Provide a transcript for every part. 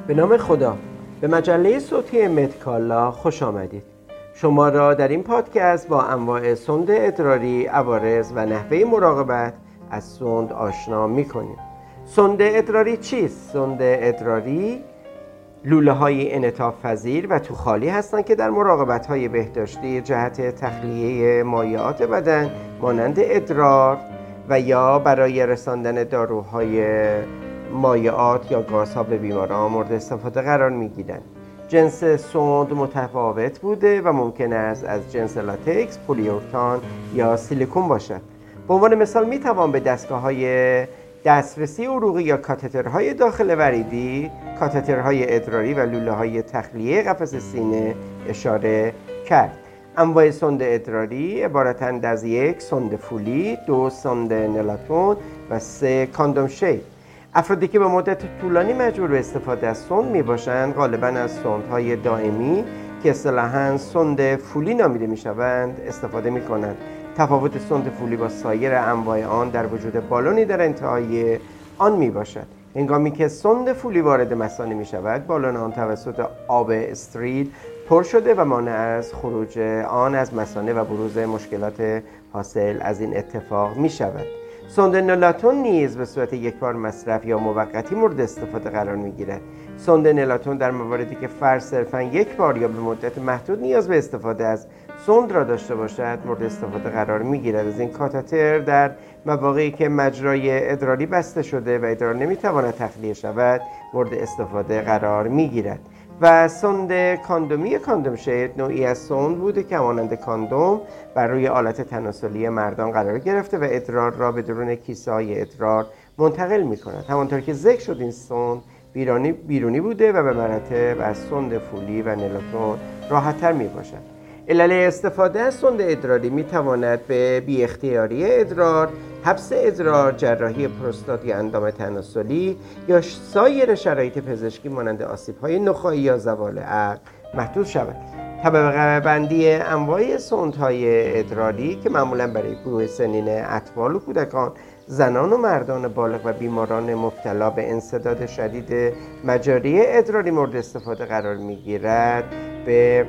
به نام خدا. به مجله صوتی مدکالا خوش آمدید. شما را در این پادکست با انواع سوند ادراری، عوارض و نحوه مراقبت از سوند آشنا می‌کنیم. سوند ادراری چیست؟ سوند ادراری لوله‌های انعطاف پذیر و توخالی هستند که در مراقبت‌های بهداشتی جهت تخلیه مایعات بدن مانند ادرار و یا برای رساندن داروهای مایعات یا گازها به بیماران مورد استفاده قرار می‌گیرند. جنس سوند متفاوت بوده و ممکن است از جنس لاتکس، پلیورتان یا سیلیکون باشد. به عنوان مثال می‌توان به دستگاه‌های دسترسی عروقی یا کاتترهای داخل وریدی، کاتترهای ادراری و لوله‌های تخلیه قفس سینه اشاره کرد. انواع سوند ادراری عبارتند از 1 سوند فولی، 2 سوند نلاتون و 3 کاندوم شید. افرادی که به مدت طولانی مجبور به استفاده از سوند میباشند غالباً از سوندهای دائمی که اصطلاحاً سوند فولی نامیده میشوند استفاده میکنند. تفاوت سوند فولی با سایر انواع آن در وجود بالونی در انتهای آن میباشد. هنگامی که سوند فولی وارد مثانه میشود، بالون آن توسط آب استریل پر شده و مانع از خروج آن از مثانه و بروز مشکلات حاصل از این اتفاق میشود. سوند نلاتون نیز به صورت یکبار مصرف یا موقتی مورد استفاده قرار میگیرد. سوند نلاتون در مواردی که فرد صرفاً یک بار یا به مدت محدود نیاز به استفاده از سوند را داشته باشد مورد استفاده قرار میگیرد. از این کاتتر در مواقعی که مجرای ادراری بسته شده و ادرار نمیتواند تخلیه شود مورد استفاده قرار میگیرد. و سوند کاندومی کاندوم شید نوعی از سوند بوده که مانند کاندوم بر روی آلت تناسلی مردان قرار گرفته و ادرار را به درون کیسه های ادرار منتقل می کند. همانطور که ذکر شد این سوند بیرونی بوده و به مراتب از سوند فولی و نلاتون راحت تر می باشد. علل استفاده از سوند ادراری می تواند به بی اختیاری ادرار، حبس ادرار، جراحی پروستات یا اندام تناسلی یا سایر شرایط پزشکی مانند آسیب‌های نخاعی یا زوال عقل محدود شود. طبقه بندی انواع سوندهای ادراری که معمولاً برای گروه سنین اطفال و کودکان، زنان و مردان بالغ و بیماران مبتلا به انسداد شدید مجاری ادراری مورد استفاده قرار می‌گیرد به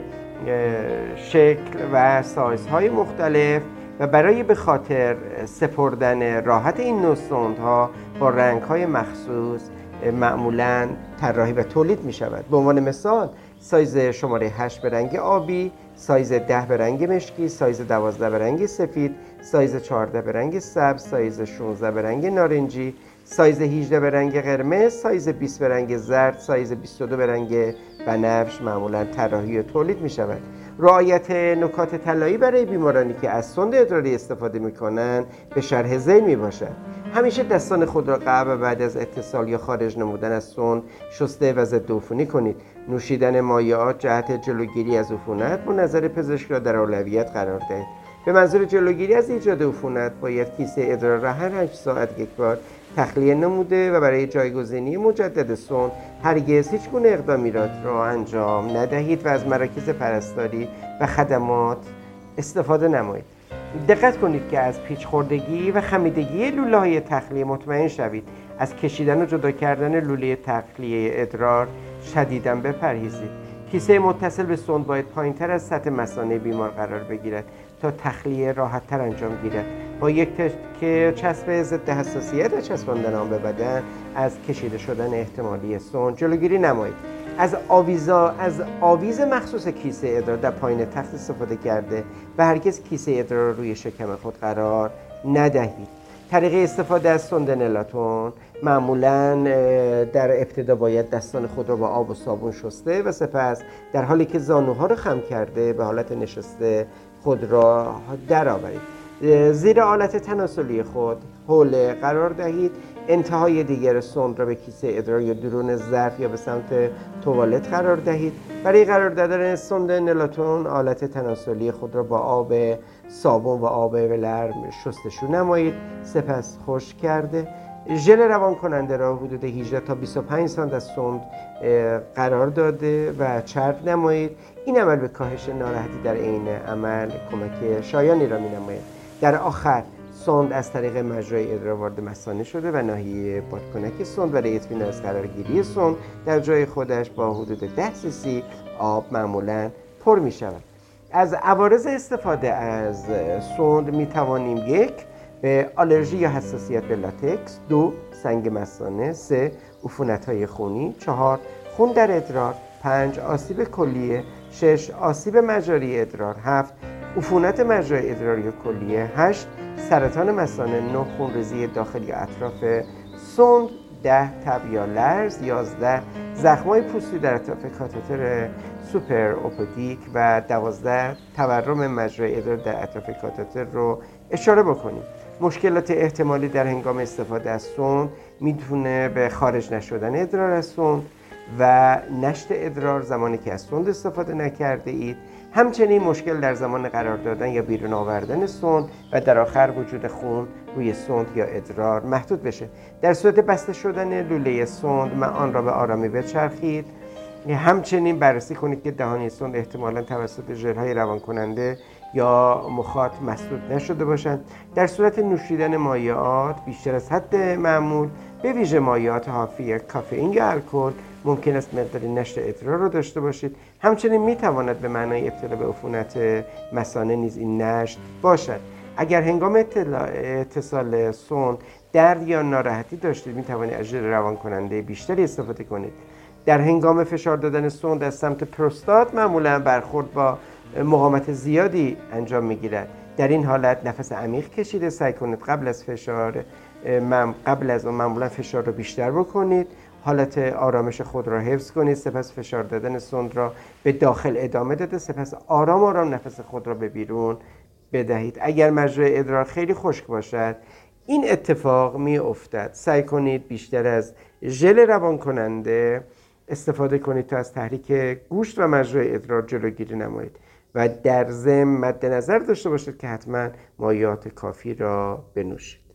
شکل و سایزهای مختلف و برای به خاطر سپردن راحت این نوع سوندها با رنگ‌های مخصوص معمولاً طراحی و تولید می شود. به عنوان مثال سایز شماره 8 به رنگ آبی، سایز 10 به رنگ مشکی، سایز 12 به رنگ سفید، سایز 14 به رنگ سبز، سایز 16 به رنگ نارنجی، سایز 18 به رنگ قرمز، سایز 20 به رنگ زرد، سایز 22 به رنگ بنفش معمولاً طراحی و تولید می شود. رعایت نکات طلایی برای بیمارانی که از سوند ادراری استفاده می‌کنند به شرح ذیل میباشد. همیشه دستان خود را قبل و بعد از اتصال یا خارج نمودن از سوند شسته و ضد عفونی کنید. نوشیدن مایعات جهت جلوگیری از عفونت با نظر پزشک را در اولویت قرار دهید. به منظور جلوگیری از ایجاد عفونت باید کیسه ادرار را هر 8 ساعت یک بار تخلیه نموده و برای جایگزینی مجدد سوند هرگز هیچ گونه اقدامی را انجام ندهید و از مراکز پرستاری و خدمات استفاده نمایید. دقت کنید که از پیچ خوردگی و خمیدگی لوله‌های تخلیه مطمئن شوید. از کشیدن و جدا کردن لوله تخلیه ادرار شدیداً بپرهیزید. کیسه متصل به سوند باید پایین‌تر از سطح مثانه بیمار قرار بگیرد تا تخلیه راحت‌تر انجام گیرد. با یک تکه چسب ضد حساسیت چسباندن آن به بدن از کشیده شدن احتمالی سوند جلوگیری نمایید. از آویز مخصوص کیسه ادرار در پایین تخت استفاده کرده و هرگز کیسه ادرار را روی شکم خود قرار ندهید. طریقه استفاده از سوند نلاتون معمولاً در ابتدا باید دستان خود را با آب و صابون شسته و سپس در حالی که زانوها را خم کرده به حالت نشسته خود را درآورید. زیر آلت تناسلی خود حوله قرار دهید. انتهای دیگر سوند را به کیسه ادرار یا درون ظرف یا به سمت توالت قرار دهید. برای قرار دادن سوند نلاتون آلت تناسلی خود را با آب صابون و آب ولرم شستشو نمایید. سپس خشک کرده ژل روان کننده را حدود 18 تا 25 سانت از سوند قرار داده و چرب نمایید. این عمل به کاهش ناراحتی در عین عمل کمک شایانی را می نماید. در آخر سوند از طریق مجرای ادرار وارد مثانه شده و ناحیه بادکنک سوند برای اطمینان از قرارگیری سوند در جای خودش با حدود 10 cc آب معمولاً پر می شود. از عوارض استفاده از سوند می توانیم 1. به آلرژی یا حساسیت به لاتکس، 2. سنگ مثانه، 3. عفونت‌های خونی، 4. خون در ادرار، 5. آسیب کلیه، 6. آسیب مجاری ادرار، 7. عفونت مجرای ادراری کلیه، 8. سرطان مثانه، 9. خونریزی داخل یا اطراف سوند، 10. تب یا لرز، 11. زخم‌های پوستی در اطراف کاتتر سوپر اوپدیک و 12. تورم مجرای ادرار در اطراف کاتتر رو اشاره بکنیم. مشکلات احتمالی در هنگام استفاده از سوند میتونه به خارج نشدن ادرار از سوند و نشت ادرار زمانی که از سوند استفاده نکرده اید، همچنین مشکل در زمان قرار دادن یا بیرون آوردن سوند و در آخر وجود خون روی سوند یا ادرار محدود بشه. در صورت بسته شدن لوله سوند آن را به آرامی بچرخید. همچنین بررسی کنید که دهانی سوند احتمالاً توسط ژل‌های روان کننده یا مخاط مسدود نشده باشند. در صورت نوشیدن مایعات بیشتر از حد معمول، به ویژه مایعات حاوی کافئین یا الکل، ممکن است مقداری نشت ادرار را داشته باشید. همچنین میتواند به معنای ابتلا به عفونت مثانه نیز این نشت باشد. اگر هنگام اتصال سوند درد یا ناراحتی داشتید، میتوانید از ژل روان کننده بیشتری استفاده کنید. در هنگام فشار دادن سوند از سمت پروستات معمولا برخورد با مقاومت زیادی انجام میگیرد. در این حالت نفس عمیق کشیده سعی کنید قبل از اون معمولا فشار رو بیشتر بکنید. حالت آرامش خود را حفظ کنید، سپس فشار دادن سوند را به داخل ادامه داده، سپس آرام آرام نفس خود را به بیرون بدهید. اگر مجرای ادرار خیلی خشک باشد این اتفاق می افتد. سعی کنید بیشتر از ژل روان کننده استفاده کنید تا از تحریک گوشت و مجرای ادرار جلوگیری نمایید و در ضمن مد نظر داشته باشید که حتما مایعات کافی را بنوشید.